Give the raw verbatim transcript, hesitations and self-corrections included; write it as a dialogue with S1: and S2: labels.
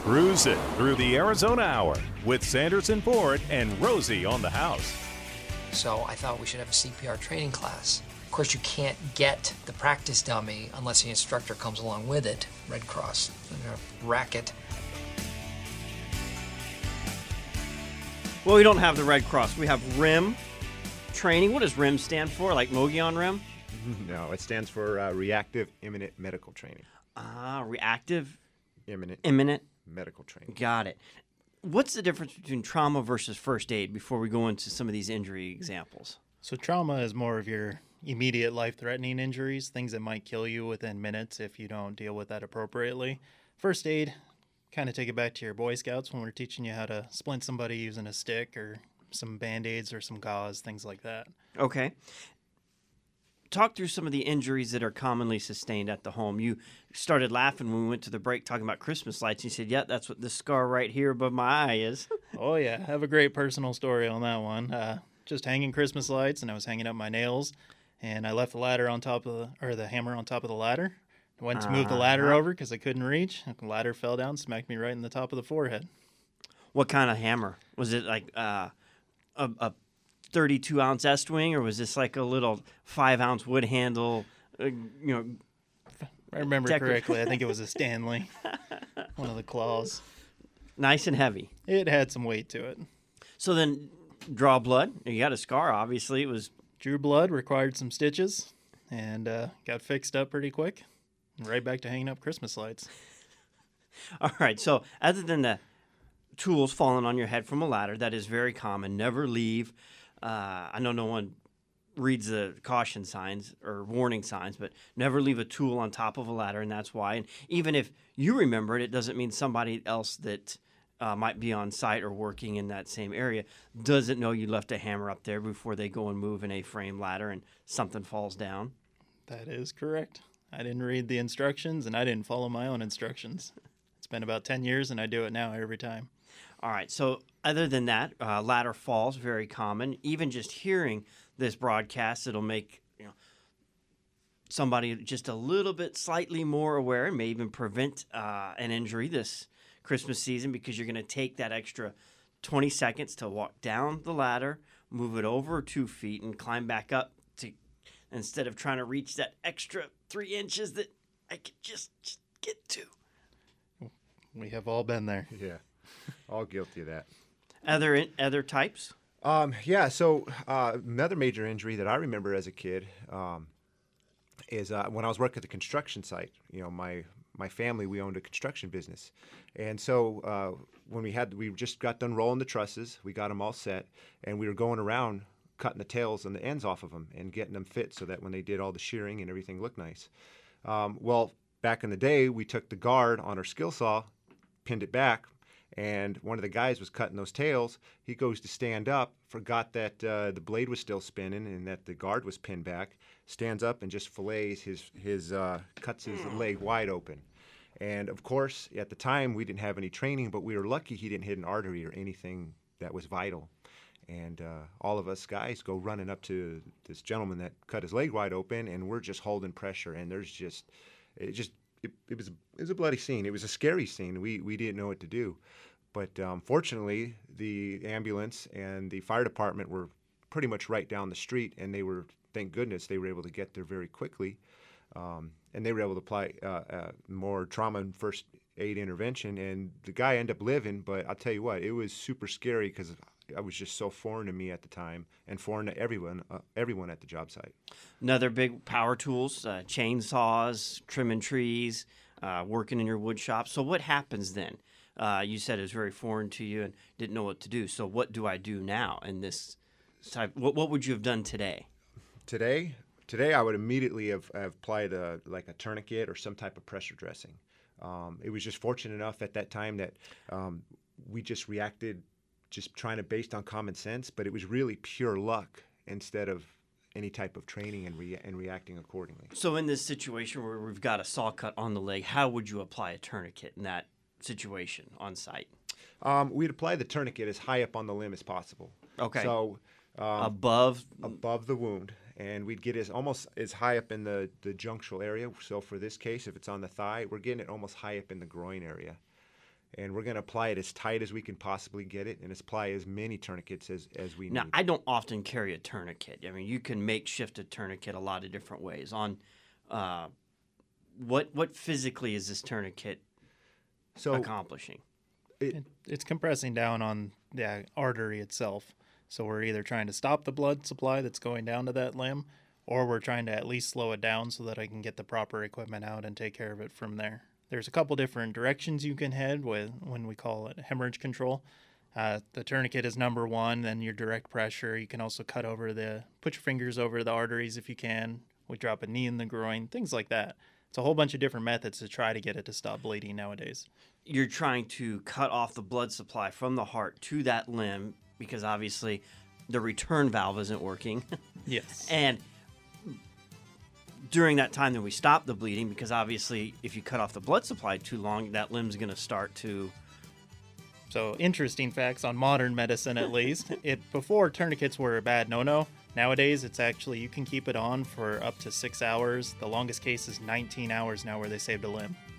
S1: Cruise it through the Arizona Hour with Sanderson Ford and Rosie on the house.
S2: So I thought we should have a C P R training class. Of course, you can't get the practice dummy unless the instructor comes along with it. Red Cross, racket.
S3: Well, we don't have the Red Cross. We have R I M training. What does R I M stand for? Like Mogollon R I M?
S4: No, it stands for uh, Reactive Imminent Medical Training.
S3: Ah, reactive
S4: Imminent
S3: imminent.
S4: Medical Training.
S3: Got it. What's the difference between trauma versus first aid before we go into some of these injury examples?
S5: So trauma is more of your immediate life-threatening injuries, things that might kill you within minutes if you don't deal with that appropriately. First aid, kind of take it back to your Boy Scouts when we're teaching you how to splint somebody using a stick or some Band-Aids or some gauze, things like that.
S3: Okay. Talk through some of the injuries that are commonly sustained at the home. You started laughing when we went to the break talking about Christmas lights. You said, yeah, that's what this scar right here above my eye is.
S5: Oh, yeah. I have a great personal story on that one. Uh, just hanging Christmas lights, and I was hanging up my nails, and I left the ladder on top of the, or the hammer on top of the ladder. I went to move the ladder
S3: Uh-huh.
S5: over because I couldn't reach. The ladder fell down, smacked me right in the top of the forehead.
S3: What kind of hammer? Was it like uh, a, a thirty-two ounce Estwing, or was this like a little five ounce wood handle, uh, you know?
S5: If I remember
S3: Decor-
S5: correctly, I think it was a Stanley, one of the claws.
S3: Nice and heavy.
S5: It had some weight to it.
S3: So then draw blood. You got a scar, obviously. It was
S5: Drew blood, required some stitches, and uh, got fixed up pretty quick. And right back to hanging up Christmas lights.
S3: all right. So other than the tools falling on your head from a ladder, that is very common. Never leave. Uh, I know no one reads the caution signs or warning signs, but never leave a tool on top of a ladder, and that's why. And even if you remember it, it doesn't mean somebody else that uh, might be on site or working in that same area doesn't know you left a hammer up there before they go and move an A-frame ladder and something falls down.
S5: That is correct. I didn't read the instructions, and I didn't follow my own instructions. It's been about ten years, and I do it now every time.
S3: All right. So other than that, uh, ladder falls, very common. Even just hearing this broadcast, it'll make you know somebody just a little bit slightly more aware and may even prevent uh, an injury this Christmas season because you're going to take that extra twenty seconds to walk down the ladder, move it over two feet, and climb back up to instead of trying to reach that extra three inches that I could just, just get to.
S5: We have all been there.
S4: Yeah, all guilty of that.
S3: Other in, other types?
S4: Um, yeah, so uh, another major injury that I remember as a kid um, is uh, when I was working at the construction site. You know, my my family, we owned a construction business. And so uh, when we had, we just got done rolling the trusses, we got them all set, and we were going around cutting the tails and the ends off of them and getting them fit so that when they did all the shearing and everything looked nice. Um, well, back in the day, we took the guard on our skill saw, pinned it back, and one of the guys was cutting those tails. He goes to stand up, forgot that uh, the blade was still spinning and that the guard was pinned back, stands up and just fillets his, his uh, cuts his leg wide open. And of course, at the time, we didn't have any training, but we were lucky he didn't hit an artery or anything that was vital. And uh, all of us guys go running up to this gentleman that cut his leg wide open, and we're just holding pressure. And there's just, it just, it, it was, it was a bloody scene. It was a scary scene. We we didn't know what to do, but um, fortunately, the ambulance and the fire department were pretty much right down the street, and they were, thank goodness, they were able to get there very quickly, um, and they were able to apply uh, uh, more trauma and first aid intervention. And the guy ended up living, but I'll tell you what, it was super scary because I was just so foreign to me at the time, and foreign to everyone, uh, everyone at the job site.
S3: Another big power tools, uh, chainsaws, trimming trees, uh, working in your wood shop. So what happens then? Uh, you said it was very foreign to you and didn't know what to do. So what do I do now in this type? What, what would you have done today?
S4: Today, today I would immediately have, have applied a, like a tourniquet or some type of pressure dressing. Um, it was just fortunate enough at that time that um, we just reacted just trying to based on common sense, but it was really pure luck instead of any type of training and, rea- and reacting accordingly.
S3: So in this situation where we've got a saw cut on the leg, how would you apply a tourniquet in that situation on site?
S4: Um, we'd apply the tourniquet as high up on the limb as possible.
S3: Okay.
S4: So um,
S3: Above?
S4: above the wound, and we'd get it almost as high up in the, the junctional area. So for this case, if it's on the thigh, we're getting it almost high up in the groin area. and we're going to apply it as tight as we can possibly get it, and apply as many tourniquets as, as we
S3: Now,
S4: need.
S3: I don't often carry a tourniquet. I mean, you can makeshift a tourniquet a lot of different ways. On uh, what what physically is this tourniquet
S4: so
S3: accomplishing?
S4: it,
S5: It, it's compressing down on the artery itself. So we're either trying to stop the blood supply that's going down to that limb, or we're trying to at least slow it down so that I can get the proper equipment out and take care of it from there. There's a couple different directions you can head with when we call it hemorrhage control. Uh, the tourniquet is number one, then your direct pressure. You can also cut over the, put your fingers over the arteries if you can. We drop a knee in the groin, things like that. It's a whole bunch of different methods to try to get it to stop bleeding nowadays.
S3: You're trying to cut off the blood supply from the heart to that limb because obviously the return valve isn't working.
S5: Yes.
S3: And during that time, then we stop the bleeding because obviously if you cut off the blood supply too long, that limb's going to start to...
S5: So interesting facts on modern medicine, at least. It before tourniquets were a bad no-no. Nowadays, it's actually you can keep it on for up to six hours. The longest case is nineteen hours now, where they saved a limb.